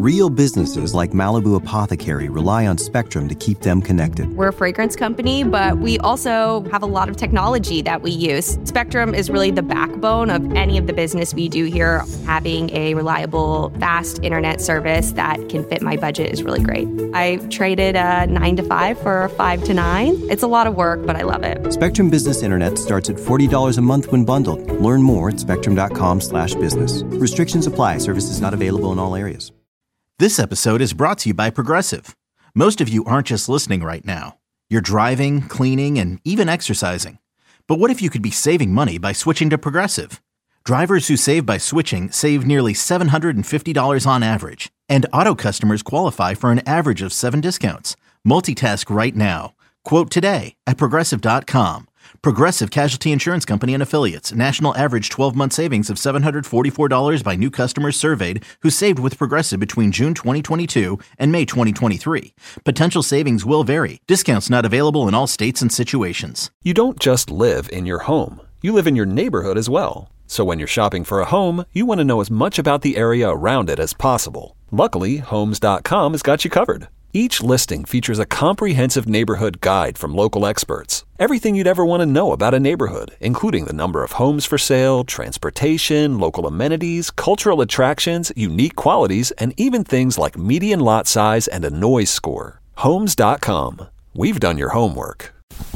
Real businesses like Malibu Apothecary rely on Spectrum to keep them connected. We're a fragrance company, but we also have a lot of technology that we use. Spectrum is really the backbone of any of the business we do here. Having a reliable, fast internet service that can fit my budget is really great. I traded a 9 to 5 for a 5 to 9. It's a lot of work, but I love it. Spectrum Business Internet starts at $40 a month when bundled. Learn more at spectrum.com/business. Restrictions apply. Services not available in all areas. This episode is brought to you by Progressive. Most of you aren't just listening right now. You're driving, cleaning, and even exercising. But what if you could be saving money by switching to Progressive? Drivers who save by switching save nearly $750 on average. And auto customers qualify for an average of 7 discounts. Multitask right now. Quote today at Progressive.com. Progressive Casualty Insurance Company and Affiliates. National average 12-month savings of $744 by new customers surveyed who saved with Progressive between June 2022 and May 2023. Potential savings will vary. Discounts not available in all states and situations. You don't just live in your home. You live in your neighborhood as well. So when you're shopping for a home, you want to know as much about the area around it as possible. Luckily, Homes.com has got you covered. Each listing features a comprehensive neighborhood guide from local experts. Everything you'd ever want to know about a neighborhood, including the number of homes for sale, transportation, local amenities, cultural attractions, unique qualities, and even things like median lot size and a noise score. Homes.com. We've done your homework.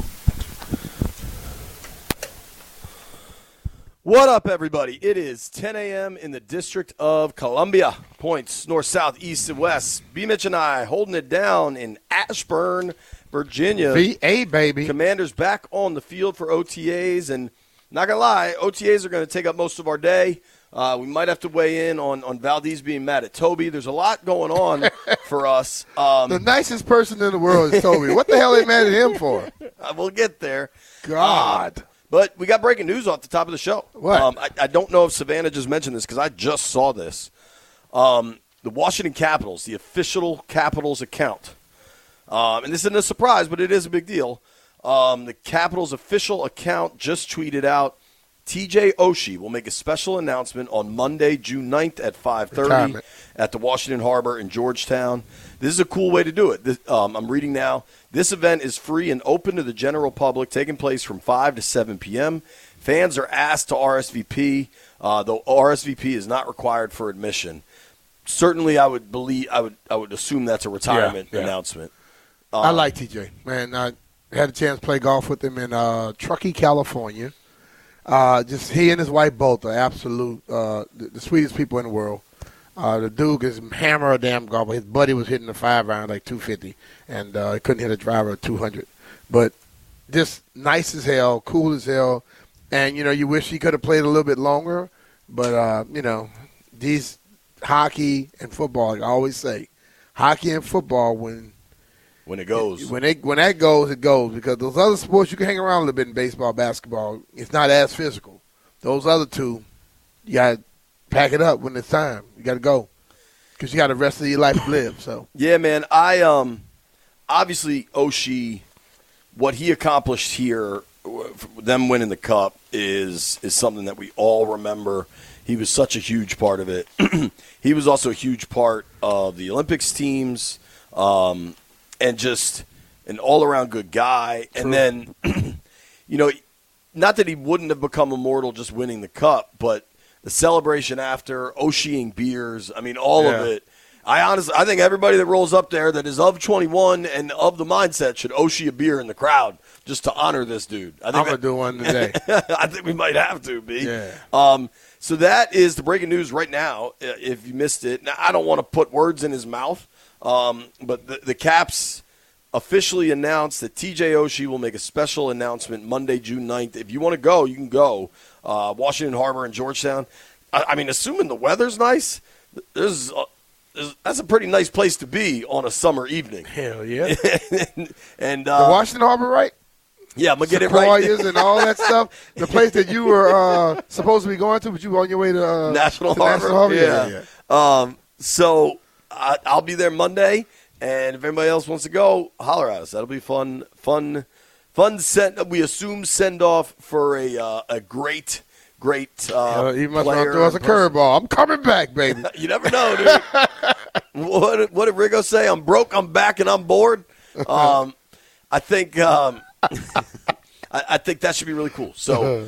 What up, everybody? It is 10 a.m. in the District of Columbia. Points north, south, east, and west. B-Mitch and I holding it down in Ashburn, Virginia. VA, baby. Commanders back on the field for OTAs. And not going to lie, OTAs are going to take up most of our day. We might have to weigh in on Valdez being mad at Toby. There's a lot going on for us. The nicest person in the world is Toby. What the hell are they mad at him for? We'll get there. God. But we got breaking news off the top of the show. What? I don't know if Savannah just mentioned this because I just saw this. The Washington Capitals, the official Capitals account, and this isn't a surprise, but it is a big deal. The Capitals official account just tweeted out, TJ Oshie will make a special announcement on Monday, June 9th at 5:30 at the Washington Harbor in Georgetown. This is a cool way to do it. I'm reading now. This event is free and open to the general public, taking place from 5 to 7 p.m. Fans are asked to RSVP, though RSVP is not required for admission. Certainly, I would assume that's a retirement announcement. I like TJ. Man, I had a chance to play golf with him in Truckee, California. Just he and his wife both are absolute the sweetest people in the world. The dude is hammer a damn golfer. His buddy was hitting the 5-iron like 250, and he couldn't hit a driver at 200. But just nice as hell, cool as hell, and you wish he could have played a little bit longer. But these hockey and football, like I always say, hockey and football when it goes, when that goes, it goes. Because those other sports you can hang around a little bit in baseball, basketball, it's not as physical. Those other two, you got to pack it up when it's time. You got to go because you got the rest of your life to live. So yeah, man. I obviously Oshie, what he accomplished here, them winning the cup is something that we all remember. He was such a huge part of it. He was also a huge part of the Olympics teams, and just an all-around good guy. True. And then, not that he wouldn't have become immortal just winning the cup, but the celebration after, Oshieing beers, I mean, all of it. I think everybody that rolls up there that is of 21 and of the mindset should Oshie a beer in the crowd just to honor this dude. I'm going to do one today. I think we might have to, B. Yeah. So that is the breaking news right now, if you missed it. Now, I don't want to put words in his mouth, but the Caps officially announced that TJ Oshie will make a special announcement Monday, June 9th. If you want to go, you can go. Washington Harbor and Georgetown. I mean, assuming the weather's nice, that's a pretty nice place to be on a summer evening. Hell yeah. and the Washington Harbor, right? Yeah, I'm going to get it right. Sequoias and all that stuff. The place that you were supposed to be going to, but you were on your way to National Harbor. Yeah. So I'll be there Monday, and if anybody else wants to go, holler at us. That'll be fun. We assume send off for a great. You must not throw us a curveball. I'm coming back, baby. You never know, dude. what did Rigo say? I'm broke, I'm back, and I'm bored. I think I think that should be really cool. So,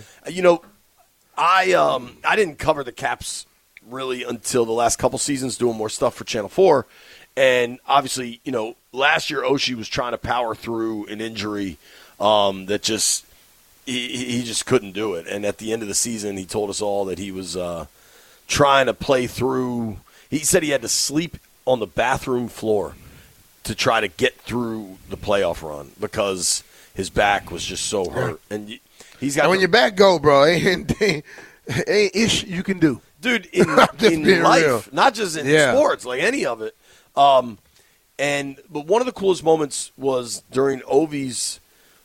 I didn't cover the Caps really until the last couple seasons, doing more stuff for Channel 4. And obviously, last year Oshie was trying to power through an injury that just he just couldn't do it. And at the end of the season, he told us all that he was trying to play through. He said he had to sleep on the bathroom floor to try to get through the playoff run because his back was just so hurt. And he's got. And when your back go, bro, ain't ish you can do, dude. In life, real. Not just in sports, like any of it. But one of the coolest moments was during Ovi's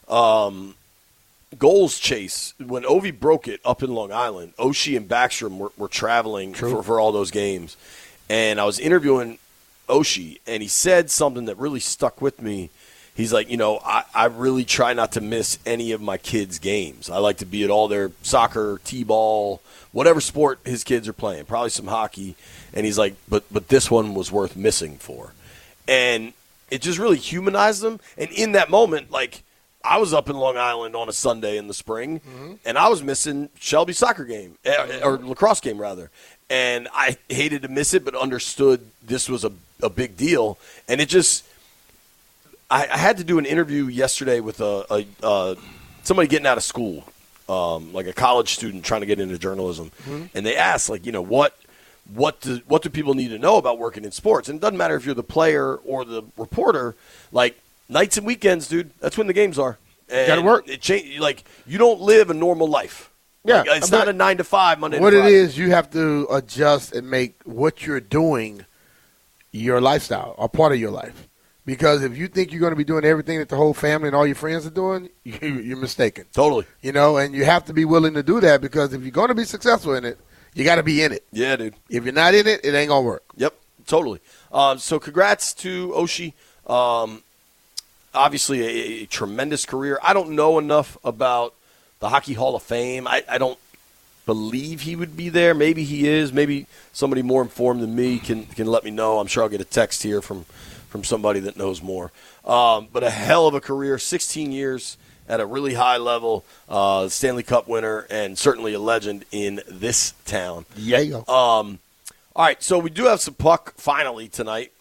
goals chase when Ovi broke it up in Long Island. Oshie and Backstrom were traveling for all those games, and I was interviewing Oshie, and he said something that really stuck with me. He's like, I really try not to miss any of my kids' games. I like to be at all their soccer, t-ball, whatever sport his kids are playing, probably some hockey. And he's like, but this one was worth missing for. And it just really humanized him. And in that moment, like, I was up in Long Island on a Sunday in the spring, and I was missing Shelby's soccer game, or lacrosse game, rather. And I hated to miss it, but understood this was a big deal. And it just – I had to do an interview yesterday with somebody getting out of school, like a college student trying to get into journalism. And they asked, like, what do people need to know about working in sports? And it doesn't matter if you're the player or the reporter. Like, nights and weekends, dude, that's when the games are. Got to work. Like, you don't live a normal life. Yeah, like, it's not a 9 to 5 Monday to Friday. What it is, you have to adjust and make what you're doing your lifestyle, or part of your life. Because if you think you're going to be doing everything that the whole family and all your friends are doing, you're mistaken. Totally. And you have to be willing to do that, because if you're going to be successful in it, you got to be in it. Yeah, dude. If you're not in it, it ain't going to work. Yep, totally. So congrats to Oshie. Obviously a tremendous career. I don't know enough about the Hockey Hall of Fame. I don't believe he would be there. Maybe he is. Maybe somebody more informed than me can let me know. I'm sure I'll get a text here from somebody that knows more. But a hell of a career, 16 years at a really high level, Stanley Cup winner, and certainly a legend in this town. Yeah. All right, so we do have some puck finally tonight.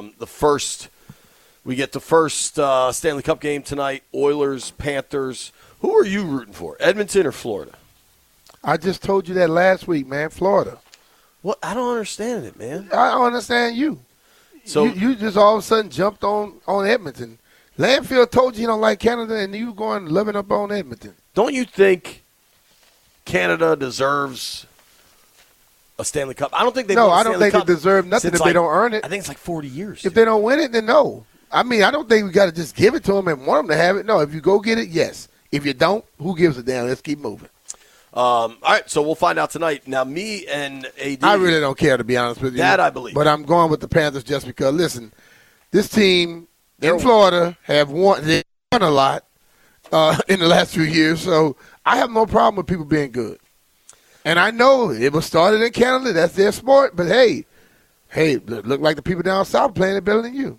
We get the first Stanley Cup game tonight, Oilers, Panthers. Who are you rooting for, Edmonton or Florida? I just told you that last week, man, Florida. What? I don't understand it, man. I don't understand you. So you just all of a sudden jumped on Edmonton. Landfill told you you don't like Canada, and you going loving up on Edmonton. Don't you think Canada deserves a Stanley Cup? I don't think they. No, I don't think they deserve nothing if they don't earn it. I think it's like 40 years. If they don't win it, then no. I mean, I don't think we got to just give it to them and want them to have it. No, if you go get it, yes. If you don't, who gives a damn? Let's keep moving. All right, so we'll find out tonight. Now, me and AD. I really don't care, to be honest with you. That I believe. But I'm going with the Panthers just because, listen, this team in Florida they won a lot in the last few years, so I have no problem with people being good. And I know it was started in Canada. That's their sport. But, hey, look like the people down south playing it better than you.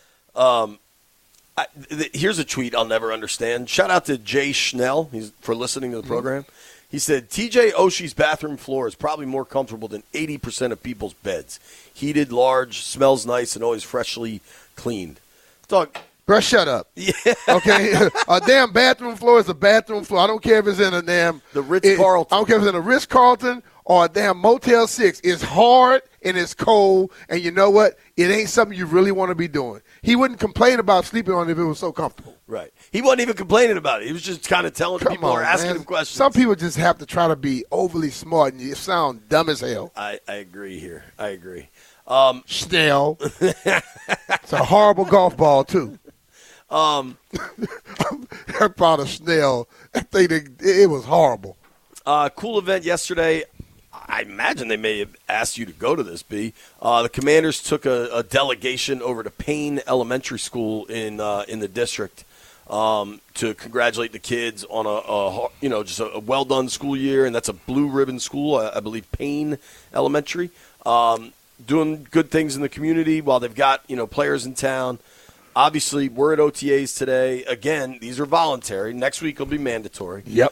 Here's a tweet I'll never understand. Shout out to Jay Schnell for listening to the program. He said, TJ Oshie's bathroom floor is probably more comfortable than 80% of people's beds. Heated, large, smells nice, and always freshly cleaned. Dog. Bro, shut up. Yeah. Okay? A damn bathroom floor is a bathroom floor. I don't care if it's in a damn – the Ritz-Carlton. I don't care if it's in a Ritz-Carlton or a damn Motel 6. It's hard and it's cold, and you know what? It ain't something you really want to be doing. He wouldn't complain about sleeping on it if it was so comfortable. Right. He wasn't even complaining about it. He was just kind of telling people or asking him questions. Some people just have to try to be overly smart, and you sound dumb as hell. I agree here. I agree. Snell. It's a horrible golf ball, too. I'm proud of Snell. I think it was horrible. Cool event yesterday. I imagine they may have asked you to go to this, B. The Commanders took a delegation over to Payne Elementary School in the district to congratulate the kids on a well-done school year, and that's a blue ribbon school, I believe, Payne Elementary. doing good things in the community while they've got, players in town. Obviously, we're at OTAs today. Again, these are voluntary. Next week will be mandatory. Yep.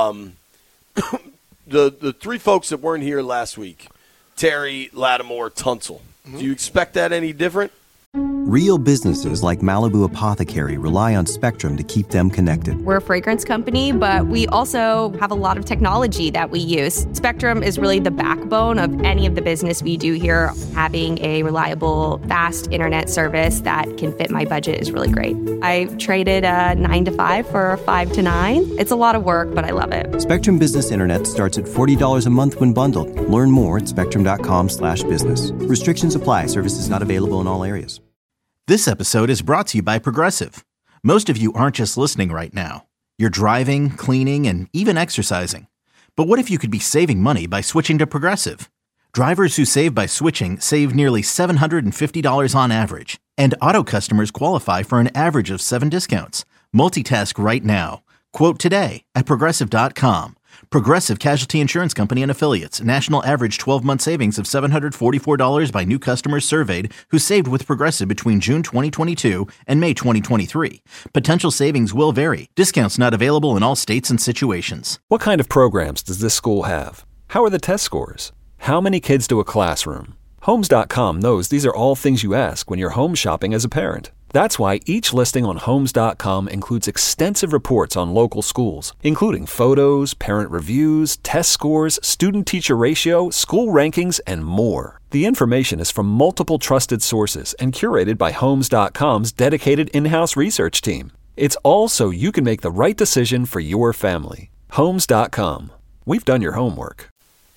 The three folks that weren't here last week, Terry, Lattimore, Tunsil. Do you expect that any different? Real businesses like Malibu Apothecary rely on Spectrum to keep them connected. We're a fragrance company, but we also have a lot of technology that we use. Spectrum is really the backbone of any of the business we do here. Having a reliable, fast internet service that can fit my budget is really great. I traded a 9 to 5 for a 5 to 9. It's a lot of work, but I love it. Spectrum Business Internet starts at $40 a month when bundled. Learn more at spectrum.com/business. Restrictions apply. Services not available in all areas. This episode is brought to you by Progressive. Most of you aren't just listening right now. You're driving, cleaning, and even exercising. But what if you could be saving money by switching to Progressive? Drivers who save by switching save nearly $750 on average. And auto customers qualify for an average of 7 discounts. Multitask right now. Quote today at Progressive.com. Progressive Casualty Insurance Company and Affiliates. National average 12-month savings of $744 by new customers surveyed who saved with Progressive between June 2022 and May 2023. Potential savings will vary. Discounts not available in all states and situations. What kind of programs does this school have? How are the test scores? How many kids do a classroom? Homes.com knows these are all things you ask when you're home shopping as a parent. That's why each listing on Homes.com includes extensive reports on local schools, including photos, parent reviews, test scores, student-teacher ratio, school rankings, and more. The information is from multiple trusted sources and curated by Homes.com's dedicated in-house research team. It's all so you can make the right decision for your family. Homes.com. We've done your homework.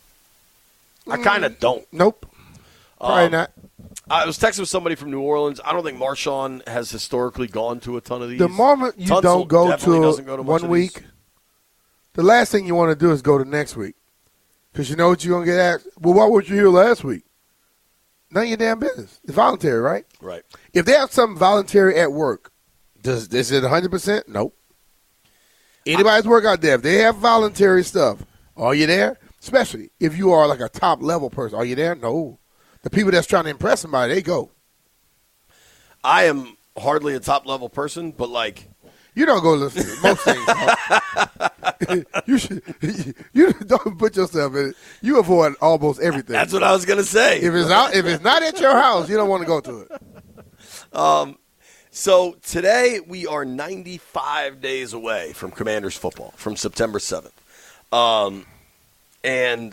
I kind of don't. Nope. Probably not. I was texting with somebody from New Orleans. I don't think Marshawn has historically gone to a ton of these. The moment you Tunsil don't go doesn't to much one of week, these. the last thing you want to do is go to next week. Because you know what you're going to get asked? Well, why weren't you here last week? None of your damn business. It's voluntary, right? Right. If they have something voluntary at work, is it 100%? Nope. Anybody's work out there, if they have voluntary stuff, are you there? Especially if you are like a top-level person. Are you there? No. The people that's trying to impress somebody, they go. I am hardly a top-level person, but like you don't go listen to most things. You don't put yourself in it. You avoid almost everything. That's what I was gonna say. If it's not at your house, you don't want to go to it. So today we are 95 days away from Commanders football, from September 7th, and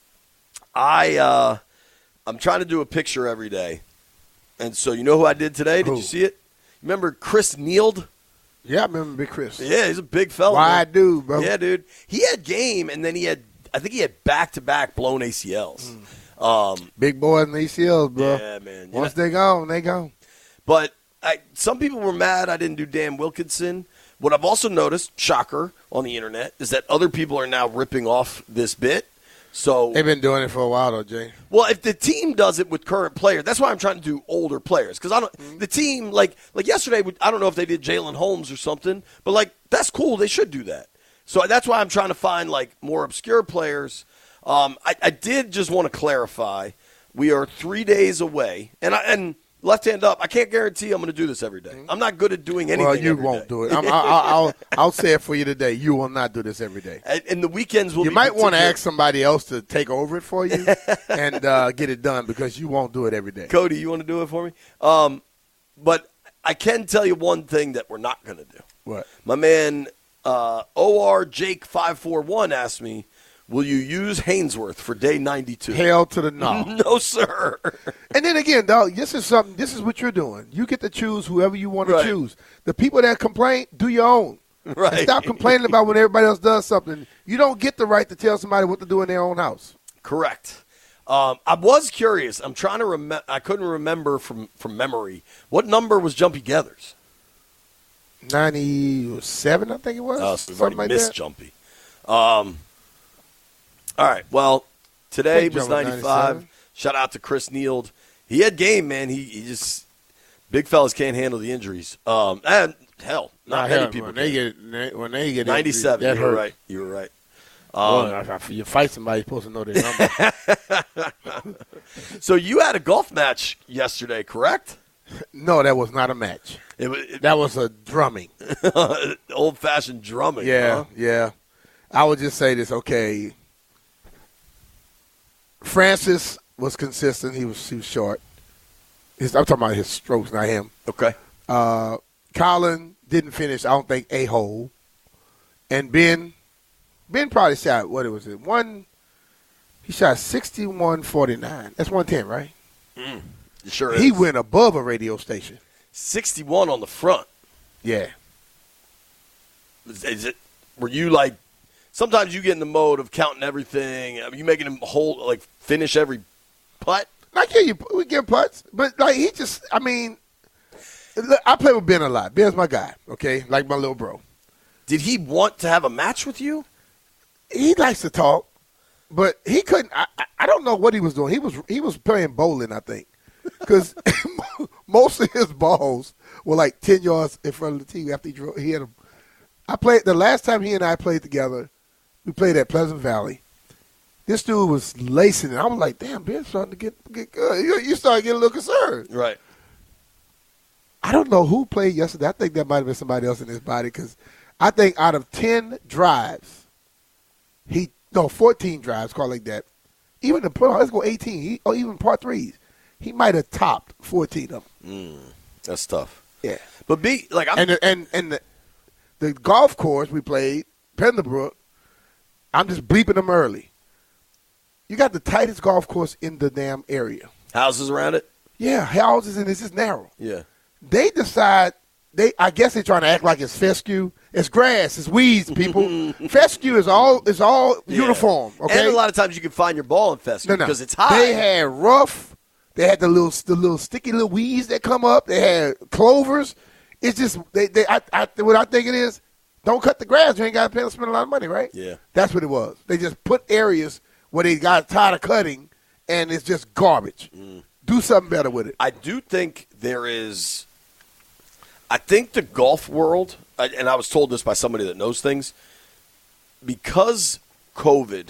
I'm trying to do a picture every day. And so you know who I did today? Did you see it? Remember Chris Neald? Yeah, I remember Big Chris. Yeah, he's a big fella. Wide dude, bro. Yeah, dude. He had game, and then I think he had back-to-back blown ACLs. Big boys in the ACLs, bro. Yeah, man. Once they gone, they gone. But some people were mad I didn't do Dan Wilkinson. What I've also noticed, shocker, on the internet, is that other people are now ripping off this bit. So they've been doing it for a while, though, Jay. Well, if the team does it with current players, that's why I'm trying to do older players. Because the team, like yesterday, I don't know if they did Jalen Holmes or something, but like that's cool. They should do that. So that's why I'm trying to find like more obscure players. I did just want to clarify, we are 3 days away, and left hand up, I can't guarantee I'm going to do this every day. I'm not good at doing anything. Well, you every won't day. do it. I'll say it for you today. You will not do this every day. And the weekends will. You be might want to particular. ask somebody else to take over it for you and get it done because you won't do it every day. Cody, you want to do it for me? But I can tell you one thing that we're not going to do. What? My man OR Jake 541 asked me, will you use Hainsworth for day 92? Hell to the no. No, sir. And then again, dog, this is what you're doing. You get to choose whoever you want to choose. The people that complain, do your own. Right. And stop complaining about when everybody else does something. You don't get the right to tell somebody what to do in their own house. Correct. I was curious. I'm trying to remember. I couldn't remember from memory. What number was Jumpy Gathers? 97, I think it was. Oh, so we've something already like missed that. Jumpy. All right. Well, today was 95. 97. Shout out to Chris Neald. He had game, man. He just big fellas can't handle the injuries. And hell, not many people. When they get 97. that You were hurt. right. You were right. If you fight somebody, you're supposed to know their number. So you had a golf match yesterday, correct? No, that was not a match. That was a drumming. Old-fashioned drumming. Yeah, huh? yeah. I would just say this, okay. Francis was consistent. He was short. I'm talking about his strokes, not him. Okay. Colin didn't finish, I don't think, a hole. And Ben probably shot, what was it? He shot 61.49. That's 110, right? It sure is. He went above a radio station. 61 on the front. Yeah. Were you like, sometimes you get in the mode of counting everything. Are you making him finish every putt? We give putts, but like he just, I mean, look, I play with Ben a lot. Ben's my guy, okay, like my little bro. Did he want to have a match with you? He likes to talk, but he couldn't. I don't know what he was doing. He was playing bowling, I think, because most of his balls were like 10 yards in front of the tee after he hit them. The last time he and I played together, we played at Pleasant Valley. This dude was lacing it. I was like, damn, Ben's starting to get good. You started getting a little concerned. Right. I don't know who played yesterday. I think that might have been somebody else in his body because I think out of 10 drives, 14 drives, call it like that. Even let's go 18. Even par threes, he might have topped 14 of them. That's tough. Yeah. But the golf course we played, Pendlebrook, I'm just bleeping them early. You got the tightest golf course in the damn area. Houses around it? Yeah, houses, and it's just narrow. Yeah. They decide, I guess they're trying to act like it's fescue. It's grass. It's weeds, people. Fescue is all uniform, okay? And a lot of times you can find your ball in fescue because it's high. They had rough. They had the little sticky little weeds that come up. They had clovers. It's just, what I think it is, don't cut the grass. You ain't got to spend a lot of money, right? Yeah. That's what it was. They just put areas where they got tired of cutting, and it's just garbage. Do something better with it. I do think I think the golf world, and I was told this by somebody that knows things, because COVID,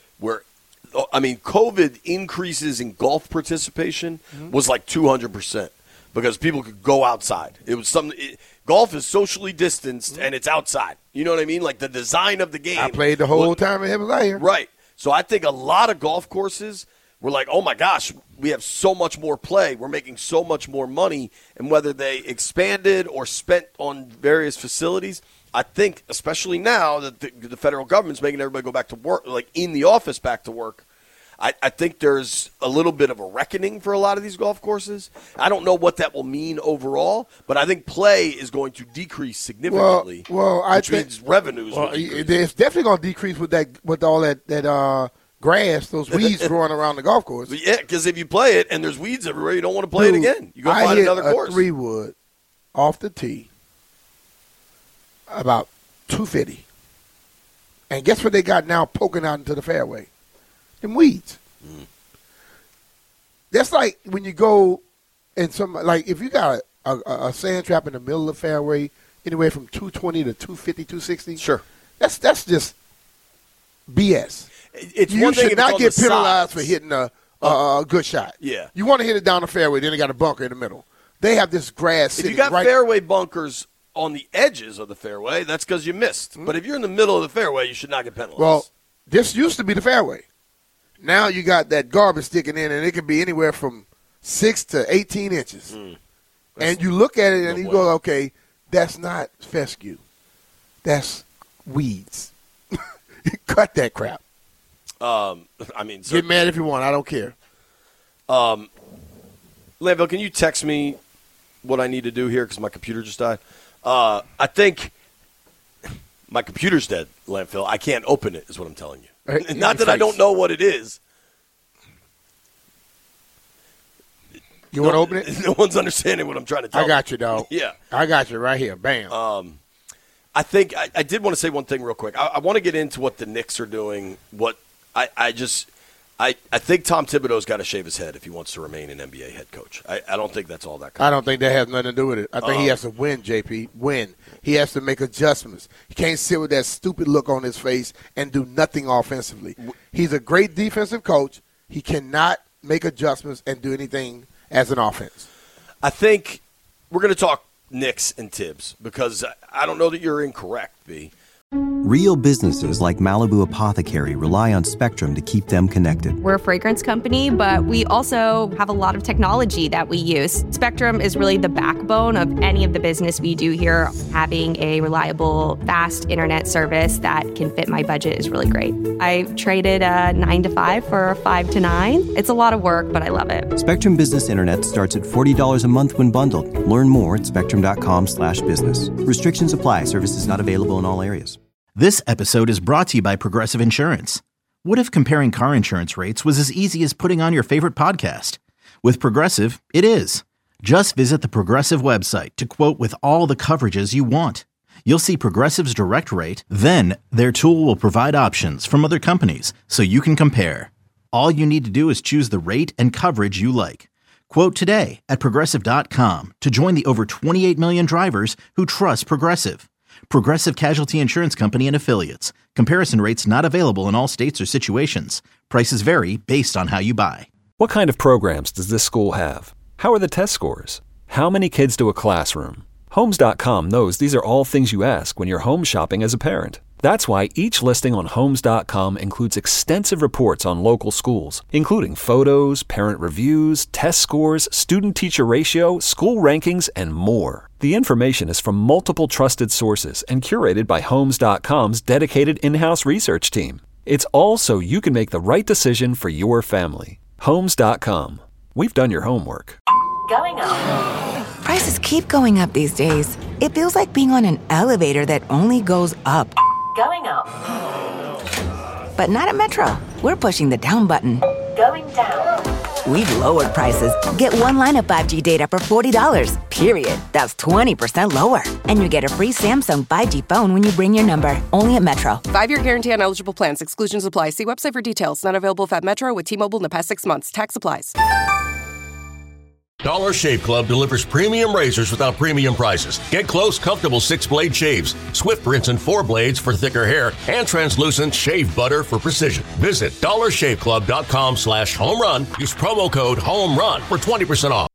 COVID increases in golf participation was like 200% because people could go outside. It was golf is socially distanced and it's outside. You know what I mean? Like the design of the game. I played the whole time it was out here. Right. So I think a lot of golf courses were like, oh, my gosh, we have so much more play. We're making so much more money. And whether they expanded or spent on various facilities, I think, especially now that the federal government's making everybody go back to work, like in the office back to work, I think there's a little bit of a reckoning for a lot of these golf courses. I don't know what that will mean overall, but I think play is going to decrease significantly. Which means revenues. It's definitely going to decrease with all that grass, those weeds growing around the golf course. But yeah, because if you play it and there's weeds everywhere, you don't want to play it again. You go find another course. I hit a 3-wood off the tee about 250, and guess what they got now poking out into the fairway? Them weeds. That's like when you go and if you got a sand trap in the middle of the fairway, anywhere from 220 to 250, 260. Sure. That's just BS. You should not get penalized for hitting a good shot. Yeah. You want to hit it down the fairway, then they got a bunker in the middle. They have this grass sitting If you got fairway bunkers on the edges of the fairway, that's because you missed. But if you're in the middle of the fairway, you should not get penalized. Well, this used to be the fairway. Now you got that garbage sticking in, and it can be anywhere from 6 to 18 inches. And you look at it, and you go, okay, that's not fescue. That's weeds. Cut that crap. Get mad if you want. I don't care. Landville, can you text me what I need to do here because my computer just died? I think my computer's dead, Landville. I can't open it is what I'm telling you. Not that I don't know what it is. You want to open it? No one's understanding what I'm trying to tell you. I got you, dog. Yeah. I got you right here. Bam. I think I did want to say one thing real quick. I want to get into what the Knicks are doing. I think Tom Thibodeau's got to shave his head if he wants to remain an NBA head coach. I don't think that's all that I don't think that has nothing to do with it. I think he has to win, JP. Win. He has to make adjustments. He can't sit with that stupid look on his face and do nothing offensively. He's a great defensive coach. He cannot make adjustments and do anything as an offense. I think we're going to talk Knicks and Tibbs because I don't know that you're incorrect, B. Real businesses like Malibu Apothecary rely on Spectrum to keep them connected. We're a fragrance company, but we also have a lot of technology that we use. Spectrum is really the backbone of any of the business we do here. Having a reliable, fast internet service that can fit my budget is really great. I traded a 9 to 5 for a 5 to 9. It's a lot of work, but I love it. Spectrum Business Internet starts at $40 a month when bundled. Learn more at spectrum.com/business. Restrictions apply. Services not available in all areas. This episode is brought to you by Progressive Insurance. What if comparing car insurance rates was as easy as putting on your favorite podcast? With Progressive, it is. Just visit the Progressive website to quote with all the coverages you want. You'll see Progressive's direct rate, then their tool will provide options from other companies so you can compare. All you need to do is choose the rate and coverage you like. Quote today at Progressive.com to join the over 28 million drivers who trust Progressive. Progressive Casualty Insurance Company and Affiliates. Comparison rates not available in all states or situations. Prices vary based on how you buy. What kind of programs does this school have? How are the test scores? How many kids do a classroom? Homes.com knows these are all things you ask when you're home shopping as a parent. That's why each listing on Homes.com includes extensive reports on local schools, including photos, parent reviews, test scores, student-teacher ratio, school rankings, and more. The information is from multiple trusted sources and curated by Homes.com's dedicated in-house research team. It's all so you can make the right decision for your family. Homes.com. We've done your homework. Going up. Prices keep going up these days. It feels like being on an elevator that only goes up. Going up. But not at Metro. We're pushing the down button. Going down. We've lowered prices. Get one line of 5G data for $40, period. That's 20% lower. And you get a free Samsung 5G phone when you bring your number. Only at Metro. 5-year guarantee on eligible plans. Exclusions apply. See website for details. Not available at Metro with T-Mobile in the past 6 months. Tax applies. Dollar Shave Club delivers premium razors without premium prices. Get close, comfortable 6-blade shaves, swift rinse and 4 blades for thicker hair, and translucent shave butter for precision. Visit dollarshaveclub.com/homerun. Use promo code HOMERUN for 20% off.